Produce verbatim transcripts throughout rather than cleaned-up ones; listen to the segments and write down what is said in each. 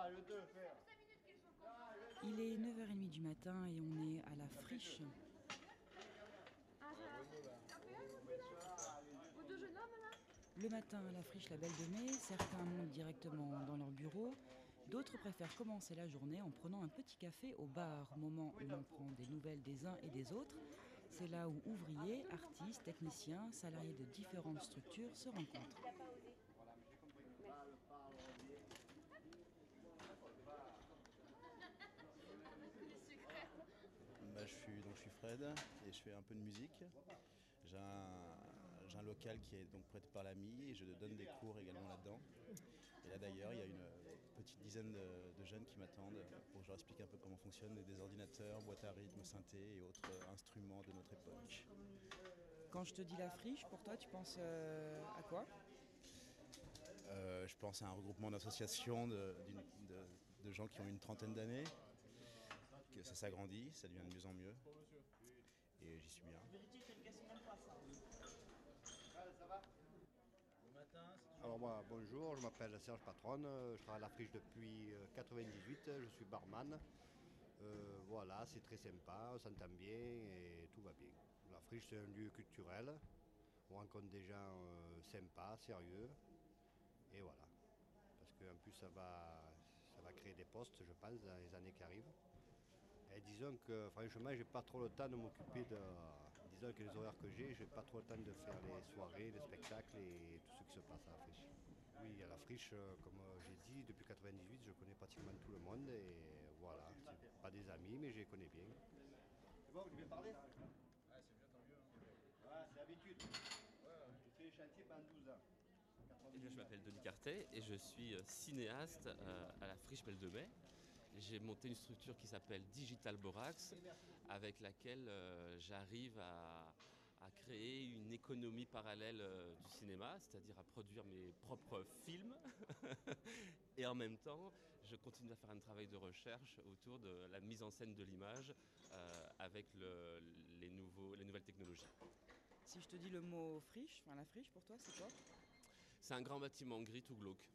Il est neuf heures trente du matin et on est à la friche. Le matin à la friche La Belle de Mai, certains montent directement dans leur bureau, d'autres préfèrent commencer la journée en prenant un petit café au bar, moment où l'on prend des nouvelles des uns et des autres. C'est là où ouvriers, artistes, techniciens, salariés de différentes structures se rencontrent. Bah, je, suis, donc, je suis Fred et je fais un peu de musique. J'ai un, j'ai un local qui est donc prêté par l'A M I et je donne des cours également là-dedans. Et là d'ailleurs, il y a une petite dizaine de, de jeunes qui m'attendent pour que je leur explique un peu comment fonctionnent des ordinateurs, boîtes à rythme, synthé et autres instruments de notre époque. Quand je te dis la friche, pour toi, tu penses euh, à quoi ? euh, Je pense à un regroupement d'associations de, de, de gens qui ont une trentaine d'années. Que ça s'agrandit, ça devient de mieux en mieux. Et j'y suis bien. Alors moi, bonjour, je m'appelle Serge Patronne, je travaille à la friche depuis quatre-vingt-dix-huit, je suis barman. Euh, voilà, c'est très sympa, on s'entend bien et tout va bien. La friche, c'est un lieu culturel, on rencontre des gens euh, sympas, sérieux, et voilà. Parce qu'en plus, ça va, ça va créer des postes, je pense, dans les années qui arrivent. Et disons que franchement, j'ai pas trop le temps de m'occuper de. Disons que les horaires que j'ai, j'ai pas trop le temps de faire les soirées, les spectacles et tout ce qui se passe à la friche. Oui, à la friche, comme j'ai dit, depuis quatre-vingt-dix-huit, je connais pratiquement tout le monde et voilà. C'est pas des amis, mais je les connais bien. C'est bon, tu viens parler ? Ouais, c'est bien, tant mieux. Hein. Ouais, c'est l'habitude. Ouais, j'ai fait les chantiers pendant douze ans. Eh bien, je m'appelle Denis Cartet et je suis cinéaste euh, à la friche Belle de Mai. J'ai monté une structure qui s'appelle Digital Borax, avec laquelle euh, j'arrive à, à créer une économie parallèle euh, du cinéma, c'est-à-dire à produire mes propres films. Et en même temps, je continue à faire un travail de recherche autour de la mise en scène de l'image euh, avec le, les, nouveaux, les nouvelles technologies. Si je te dis le mot friche, enfin la friche pour toi, c'est quoi ? C'est un grand bâtiment gris tout glauque.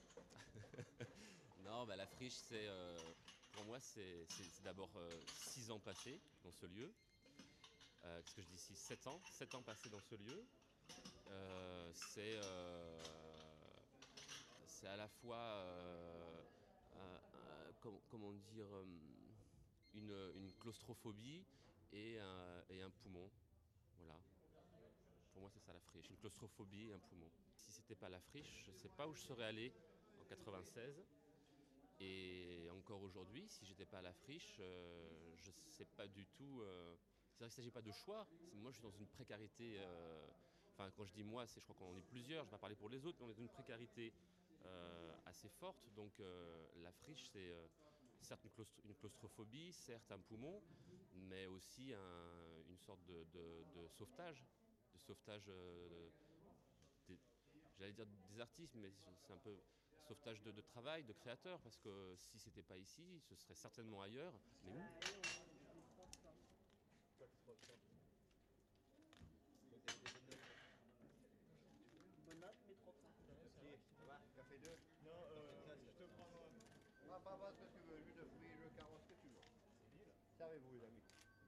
Non, bah, la friche, c'est, euh, pour moi, c'est, c'est, c'est d'abord euh, six ans passés dans ce lieu. Euh, qu'est-ce que je dis ici ? Sept ans. Sept ans passés dans ce lieu. Euh, c'est, euh, c'est à la fois, euh, euh, euh, com- comment dire, euh, une, une claustrophobie et un, et un poumon. Voilà. Pour moi, c'est ça la friche. Une claustrophobie et un poumon. Si c'était pas la friche, je ne sais pas où je serais allé en quatre-vingt-seize. Et encore aujourd'hui, si j'étais pas à la friche, euh, je ne sais pas du tout. Euh, c'est vrai qu'il ne s'agit pas de choix. C'est, moi, je suis dans une précarité. Euh, enfin, quand je dis moi, c'est, je crois qu'on est plusieurs. Je ne vais pas parler pour les autres, mais on est dans une précarité euh, assez forte. Donc, euh, la friche, c'est euh, certes une, claustro- une claustrophobie, certes un poumon, mais aussi un, une sorte de, de, de sauvetage, de sauvetage. Euh, des, j'allais dire des artistes, mais c'est un peu sauvetage de, de travail, de créateurs, parce que si c'était pas ici, ce serait certainement ailleurs. Mais où ? Bonne note, mais trop tard. Ça va, café deux. Non, euh, je te prends. Ah, pas pas ce que tu veux, jus de fruits, jus de carotte, ce que tu veux. Servez-vous, les amis.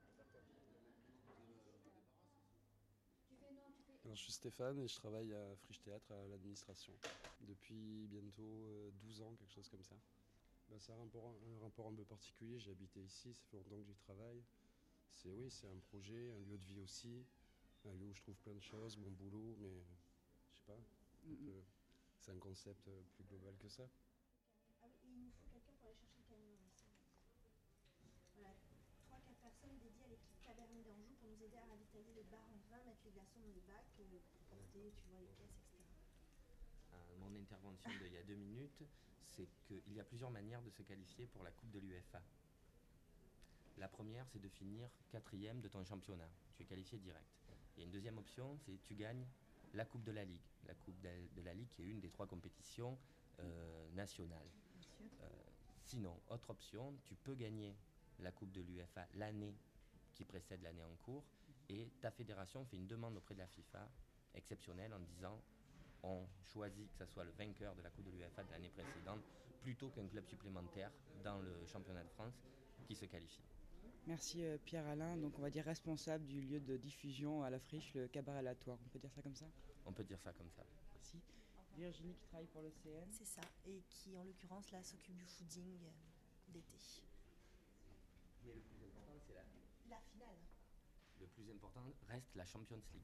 Alors, je suis Stéphane et je travaille à Friche Théâtre à l'administration depuis bientôt euh, douze ans, quelque chose comme ça. Ben, c'est un rapport, un rapport un peu particulier, j'ai habité ici, ça fait longtemps que j'y travaille. C'est, oui, c'est un projet, un lieu de vie aussi, un lieu où je trouve plein de choses, mon boulot, mais je sais pas, un Mm-hmm. peu, c'est un concept plus global que ça. Ah oui, il nous faut quelqu'un pour aller chercher le camion ici. Voilà, trois quatre personnes dédiées à l'équipe Tavernier d'Anjou pour nous aider à ravitailler les bars en vin, mettre les glaçons dans les bacs, euh, porter, tu vois, les caisses, et cetera. Euh, mon intervention d'il y a deux minutes, c'est qu'il y a plusieurs manières de se qualifier pour la Coupe de l'U F A. La première, c'est de finir quatrième de ton championnat. Tu es qualifié direct. Il y a une deuxième option, c'est tu gagnes la Coupe de la Ligue. La Coupe de, de la Ligue qui est une des trois compétitions euh, nationales. Euh, sinon, autre option, tu peux gagner la Coupe de l'U F A l'année qui précède l'année en cours et ta fédération fait une demande auprès de la FIFA exceptionnelle en disant on choisit que ce soit le vainqueur de la Coupe de l'U F A de l'année précédente plutôt qu'un club supplémentaire dans le championnat de France qui se qualifie. Merci euh, Pierre-Alain, donc on va dire responsable du lieu de diffusion à la Friche, le Cabaret Aléatoire. On peut dire ça comme ça? On peut dire ça comme ça. Merci. Virginie qui travaille pour le C N. C'est ça, et qui en l'occurrence là s'occupe du fooding euh, d'été. Mais le plus important, c'est la... La finale. Le plus important reste la Champions League.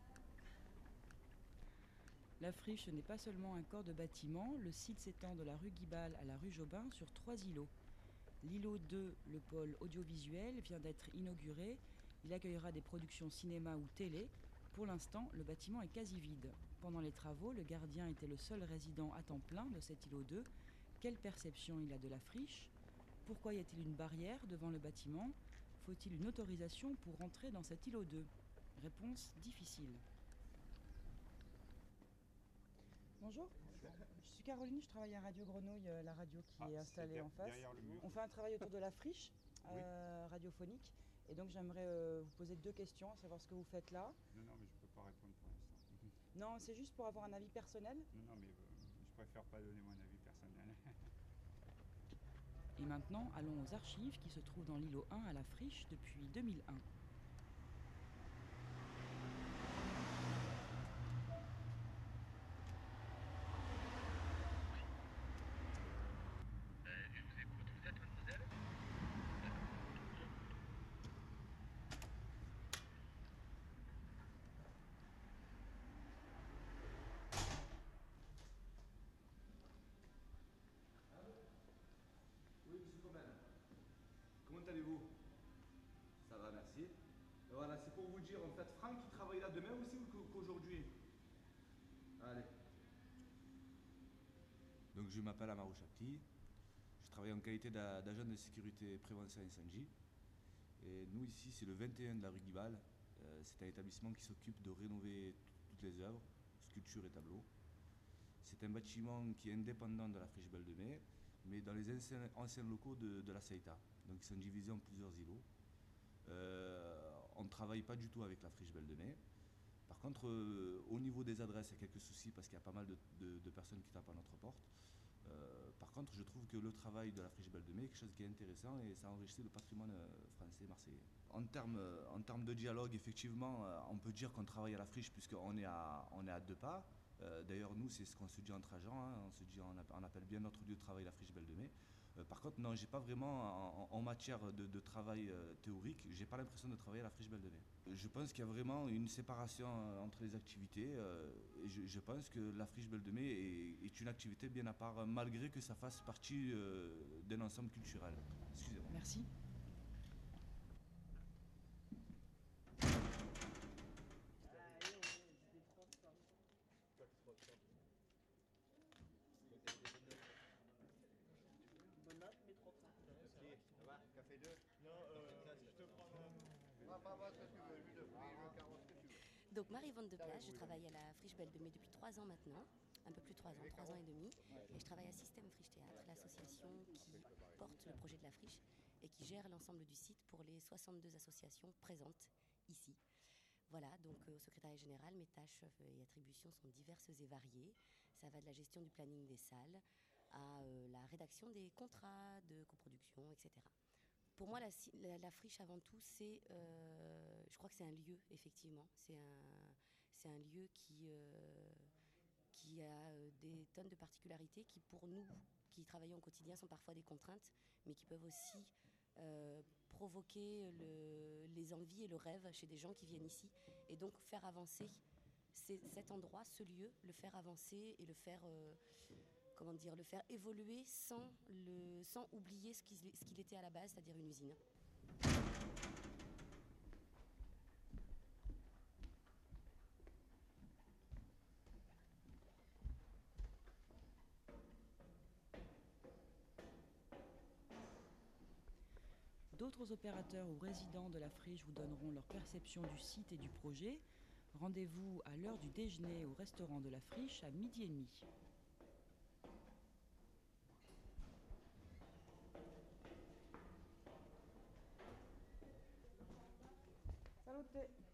La Friche n'est pas seulement un corps de bâtiment, le site s'étend de la rue Guibal à la rue Jobin sur trois îlots. L'îlot deux, le pôle audiovisuel, vient d'être inauguré. Il accueillera des productions cinéma ou télé. Pour l'instant, le bâtiment est quasi vide. Pendant les travaux, le gardien était le seul résident à temps plein de cet îlot deux. Quelle perception il a de la Friche? Pourquoi y a-t-il une barrière devant le bâtiment? Faut-il une autorisation pour rentrer dans cet îlot deux? Réponse difficile. Bonjour. Je suis Caroline, je travaille à Radio Grenouille, la radio qui Ah, est installée c'est en face. derrière le mur. On fait un travail autour de la friche euh, radiophonique. Et donc j'aimerais euh, vous poser deux questions, à savoir ce que vous faites là. Non, non, mais je peux pas répondre pour l'instant. Non, c'est juste pour avoir un avis personnel. Non, non, mais euh, je préfère pas donner mon avis personnel. Et maintenant, allons aux archives qui se trouvent dans l'îlot un à la friche depuis deux mille un. Oui, monsieur Coman. Comment allez-vous? Ça va, merci. Et voilà, c'est pour vous dire, en fait, Franck, il travaille là demain aussi ou qu'aujourd'hui? Allez. Donc, je m'appelle Amarou Chapti. Je travaille en qualité d'agent de sécurité prévention incendie. Et nous, ici, c'est le vingt et un de la rue Guibal. Euh, c'est un établissement qui s'occupe de rénover toutes les œuvres, sculptures et tableaux. C'est un bâtiment qui est indépendant de la friche Belle de Mai, mais dans les anciens, anciens locaux de, de la Seita. Donc ils sont divisés en plusieurs îlots. Euh, on ne travaille pas du tout avec la friche Belle de Mai. Par contre, euh, au niveau des adresses, il y a quelques soucis parce qu'il y a pas mal de, de, de personnes qui tapent à notre porte. Euh, par contre, je trouve que le travail de la friche Belle de Mai est quelque chose qui est intéressant et ça enrichit le patrimoine français marseillais. En termes, en termes de dialogue, effectivement, on peut dire qu'on travaille à la friche puisqu'on est à, on est à deux pas. Euh, D'ailleurs, nous, c'est ce qu'on se dit entre agents. Hein. On se dit, on, on appelle bien notre lieu de travail la friche Belle de Mai. Euh, par contre, non, j'ai pas vraiment, en, en matière de, de travail euh, théorique, j'ai pas l'impression de travailler à la friche Belle de Mai. Je pense qu'il y a vraiment une séparation euh, entre les activités. Euh, et je, je pense que la friche Belle de Mai est, est une activité bien à part, malgré que ça fasse partie euh, d'un ensemble culturel. Excusez-moi. Merci. Donc Marie-Yvonne Deplace, je travaille à la Friche Belle de Mai depuis trois ans maintenant, un peu plus de trois ans, trois ans et demi, et je travaille à Système Friche Théâtre, l'association qui porte le projet de la friche et qui gère l'ensemble du site pour les soixante-deux associations présentes ici. Voilà, donc euh, au secrétariat général, mes tâches et attributions sont diverses et variées. Ça va de la gestion du planning des salles à euh, la rédaction des contrats de coproduction, et cetera. Pour moi, la, la, la friche, avant tout, c'est, euh, je crois que c'est un lieu, effectivement. C'est un, c'est un lieu qui, euh, qui a euh, des tonnes de particularités qui, pour nous, qui travaillons au quotidien, sont parfois des contraintes, mais qui peuvent aussi euh, provoquer le, les envies et le rêve chez des gens qui viennent ici. Et donc, faire avancer cet endroit, ce lieu, le faire avancer et le faire... Euh, comment dire, le faire évoluer sans, le, sans oublier ce qu'il, ce qu'il était à la base, c'est-à-dire une usine. D'autres opérateurs ou résidents de la friche vous donneront leur perception du site et du projet. Rendez-vous à l'heure du déjeuner au restaurant de la friche à midi et demi. Salute!